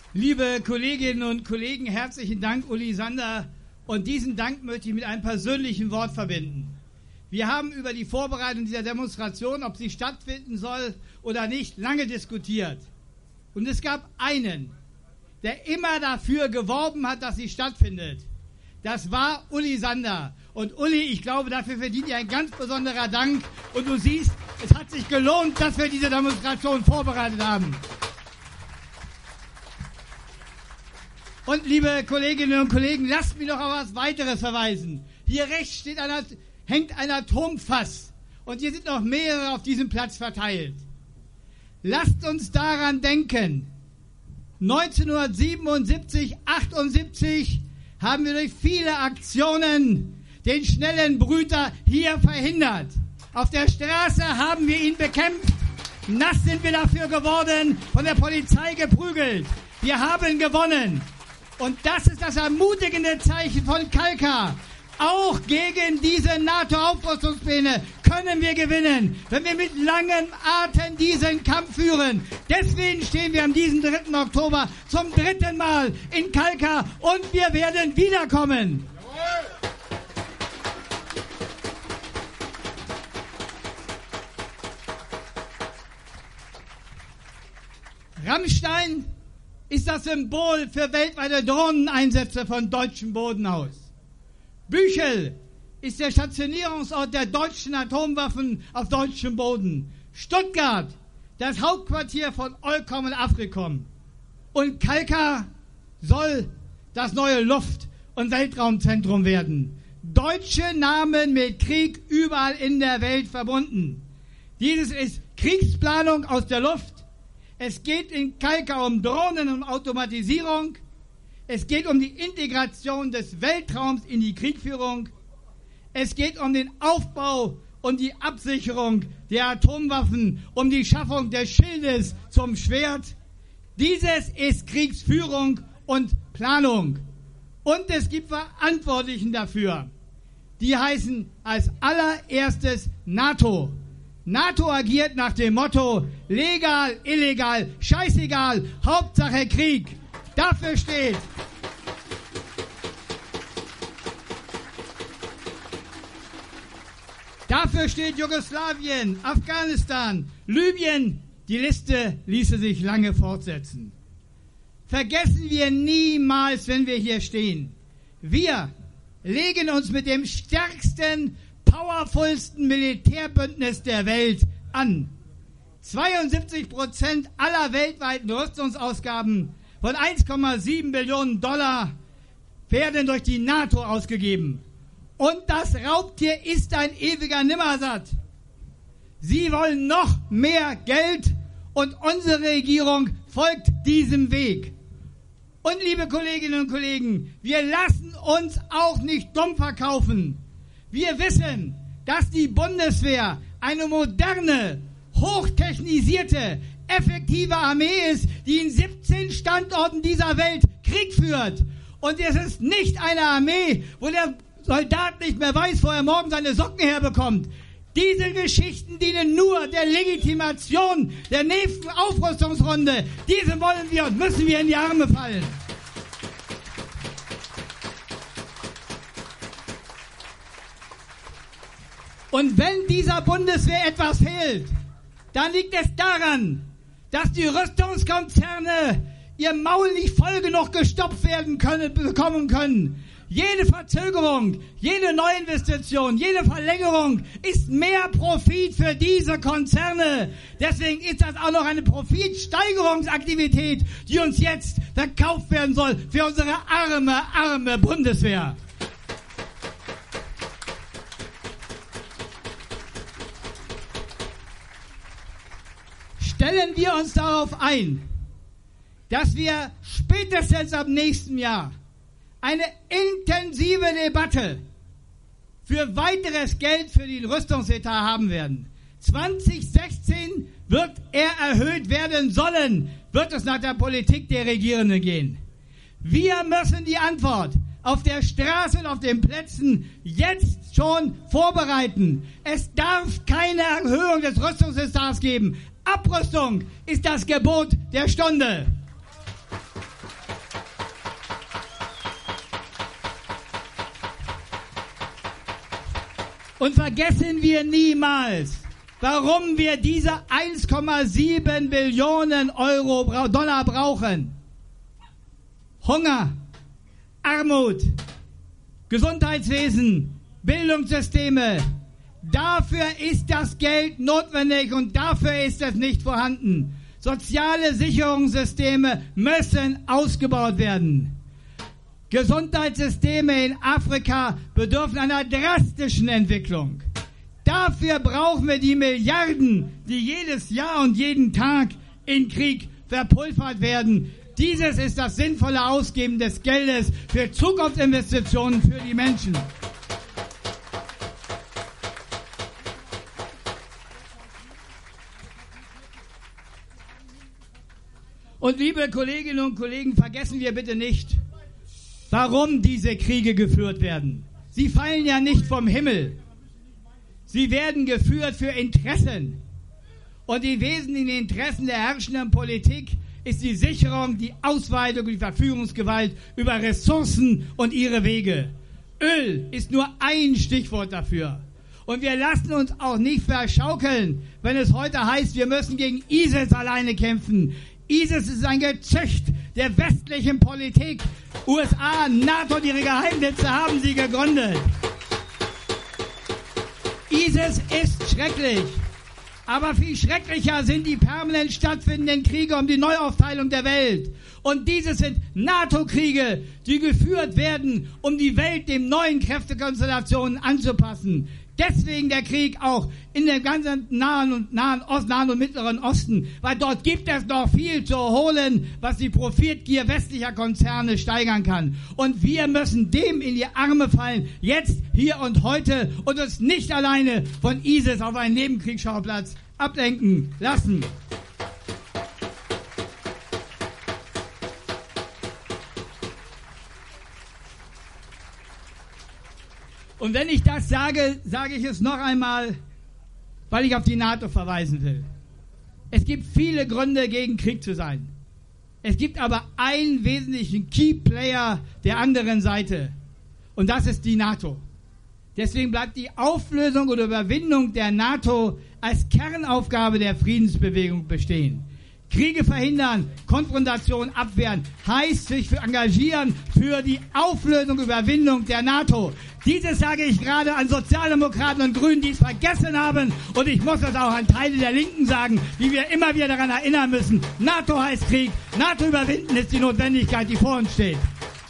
Liebe Kolleginnen und Kollegen, herzlichen Dank, Uli Sander. Und diesen Dank möchte ich mit einem persönlichen Wort verbinden. Wir haben über die Vorbereitung dieser Demonstration, ob sie stattfinden soll oder nicht, lange diskutiert. Und es gab einen, der immer dafür geworben hat, dass sie stattfindet. Das war Uli Sander. Und Uli, ich glaube, dafür verdient ihr ein ganz besonderer Dank. Und du siehst, es hat sich gelohnt, dass wir diese Demonstration vorbereitet haben. Und liebe Kolleginnen und Kollegen, lasst mich noch auf was weiteres verweisen. Hier rechts hängt ein Atomfass. Und hier sind noch mehrere auf diesem Platz verteilt. Lasst uns daran denken. 1977, 78 haben wir durch viele Aktionen den schnellen Brüter hier verhindert. Auf der Straße haben wir ihn bekämpft. Nass sind wir dafür geworden, von der Polizei geprügelt. Wir haben gewonnen. Und das ist das ermutigende Zeichen von Kalkar. Auch gegen diese NATO-Aufrüstungspläne können wir gewinnen, wenn wir mit langem Atem diesen Kampf führen. Deswegen stehen wir am diesem 3. Oktober zum 3. Mal in Kalkar und wir werden wiederkommen. Rammstein ist das Symbol für weltweite Drohneneinsätze von deutschem Boden aus. Büchel ist der Stationierungsort der deutschen Atomwaffen auf deutschem Boden. Stuttgart, das Hauptquartier von Eulcom und Africom. Und Kalkar soll das neue Luft- und Weltraumzentrum werden. Deutsche Namen mit Krieg überall in der Welt verbunden. Dieses ist Kriegsplanung aus der Luft. Es geht in Kalkar um Drohnen und Automatisierung. Es geht um die Integration des Weltraums in die Kriegführung. Es geht um den Aufbau und die Absicherung der Atomwaffen, um die Schaffung des Schildes zum Schwert. Dieses ist Kriegsführung und Planung. Und es gibt Verantwortlichen dafür. Die heißen als allererstes NATO. NATO agiert nach dem Motto, legal, illegal, scheißegal, Hauptsache Krieg. Dafür steht Jugoslawien, Afghanistan, Libyen. Die Liste ließe sich lange fortsetzen. Vergessen wir niemals, wenn wir hier stehen. Wir legen uns mit dem stärksten, powervollsten Militärbündnis der Welt an. 72% aller weltweiten Rüstungsausgaben von 1,7 Billionen Dollar werden durch die NATO ausgegeben. Und das Raubtier ist ein ewiger Nimmersatt. Sie wollen noch mehr Geld und unsere Regierung folgt diesem Weg. Und liebe Kolleginnen und Kollegen, wir lassen uns auch nicht dumm verkaufen. Wir wissen, dass die Bundeswehr eine moderne, hochtechnisierte, effektive Armee ist, die in 17 Standorten dieser Welt Krieg führt. Und es ist nicht eine Armee, wo der Soldat nicht mehr weiß, wo er morgen seine Socken herbekommt. Diese Geschichten dienen nur der Legitimation der nächsten Aufrüstungsrunde. Diese wollen wir und müssen wir in die Arme fallen. Und wenn dieser Bundeswehr etwas fehlt, dann liegt es daran, dass die Rüstungskonzerne ihr Maul nicht voll genug gestopft bekommen können. Jede Verzögerung, jede Neuinvestition, jede Verlängerung ist mehr Profit für diese Konzerne. Deswegen ist das auch noch eine Profitsteigerungsaktivität, die uns jetzt verkauft werden soll für unsere arme Bundeswehr. Stellen wir uns darauf ein, dass wir spätestens ab nächsten Jahr eine intensive Debatte für weiteres Geld für den Rüstungsetat haben werden. 2016 wird er erhöht werden sollen, wird es nach der Politik der Regierenden gehen. Wir müssen die Antwort auf der Straße und auf den Plätzen jetzt schon vorbereiten. Es darf keine Erhöhung des Rüstungsetats geben. Abrüstung ist das Gebot der Stunde. Und vergessen wir niemals, warum wir diese 1,7 Billionen Dollar brauchen. Hunger, Armut, Gesundheitswesen, Bildungssysteme. Dafür ist das Geld notwendig und dafür ist es nicht vorhanden. Soziale Sicherungssysteme müssen ausgebaut werden. Gesundheitssysteme in Afrika bedürfen einer drastischen Entwicklung. Dafür brauchen wir die Milliarden, die jedes Jahr und jeden Tag in Krieg verpulvert werden. Dieses ist das sinnvolle Ausgeben des Geldes für Zukunftsinvestitionen für die Menschen. Und liebe Kolleginnen und Kollegen, vergessen wir bitte nicht, warum diese Kriege geführt werden. Sie fallen ja nicht vom Himmel. Sie werden geführt für Interessen. Und die wesentlichen Interessen der herrschenden Politik ist die Sicherung, die Ausweitung und die Verfügungsgewalt über Ressourcen und ihre Wege. Öl ist nur ein Stichwort dafür. Und wir lassen uns auch nicht verschaukeln, wenn es heute heißt, wir müssen gegen ISIS alleine kämpfen. ISIS ist ein Gezücht der westlichen Politik. USA, NATO und ihre Geheimdienste haben sie gegründet. ISIS ist schrecklich. Aber viel schrecklicher sind die permanent stattfindenden Kriege um die Neuaufteilung der Welt. Und diese sind NATO-Kriege, die geführt werden, um die Welt den neuen Kräftekonstellationen anzupassen. Deswegen der Krieg auch in dem ganzen Nahen und Mittleren Osten, weil dort gibt es noch viel zu holen, was die Profitgier westlicher Konzerne steigern kann. Und wir müssen dem in die Arme fallen, jetzt, hier und heute, und uns nicht alleine von ISIS auf einen Nebenkriegsschauplatz ablenken lassen. Und wenn ich das sage, sage ich es noch einmal, weil ich auf die NATO verweisen will. Es gibt viele Gründe, gegen Krieg zu sein. Es gibt aber einen wesentlichen Key-Player der anderen Seite. Und das ist die NATO. Deswegen bleibt die Auflösung oder Überwindung der NATO als Kernaufgabe der Friedensbewegung bestehen. Kriege verhindern, Konfrontation abwehren, heißt sich engagieren für die Auflösung, Überwindung der NATO. Dieses sage ich gerade an Sozialdemokraten und Grünen, die es vergessen haben. Und ich muss es auch an Teile der Linken sagen, die wir immer wieder daran erinnern müssen. NATO heißt Krieg, NATO überwinden ist die Notwendigkeit, die vor uns steht.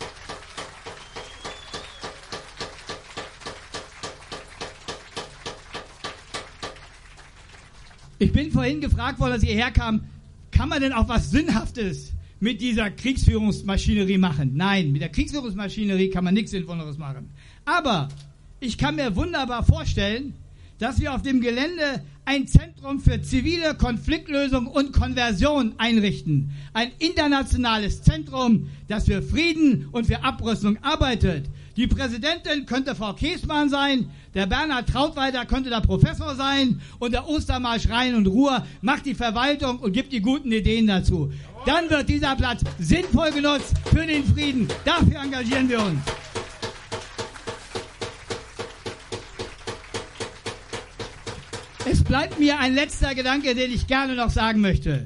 Ich bin vorhin gefragt worden, als ich hierher kam, kann man denn auch was Sinnhaftes mit dieser Kriegsführungsmaschinerie machen? Nein, mit der Kriegsführungsmaschinerie kann man nichts Sinnvolleres machen. Aber ich kann mir wunderbar vorstellen, dass wir auf dem Gelände ein Zentrum für zivile Konfliktlösung und Konversion einrichten. Ein internationales Zentrum, das für Frieden und für Abrüstung arbeitet. Die Präsidentin könnte Frau Käßmann sein, der Bernhard Trautweiter könnte der Professor sein und der Ostermarsch Rhein und Ruhr macht die Verwaltung und gibt die guten Ideen dazu. Dann wird dieser Platz sinnvoll genutzt für den Frieden. Dafür engagieren wir uns. Es bleibt mir ein letzter Gedanke, den ich gerne noch sagen möchte.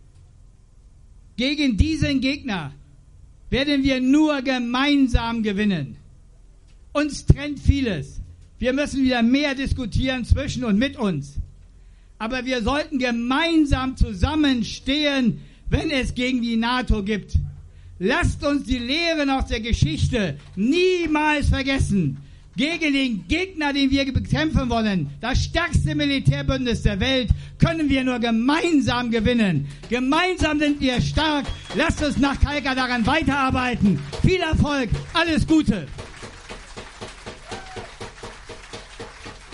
Gegen diesen Gegner werden wir nur gemeinsam gewinnen. Uns trennt vieles. Wir müssen wieder mehr diskutieren zwischen und mit uns. Aber wir sollten gemeinsam zusammenstehen, wenn es gegen die NATO gibt. Lasst uns die Lehren aus der Geschichte niemals vergessen. Gegen den Gegner, den wir bekämpfen wollen, das stärkste Militärbündnis der Welt, können wir nur gemeinsam gewinnen. Gemeinsam sind wir stark. Lasst uns nach Kalka daran weiterarbeiten. Viel Erfolg, alles Gute.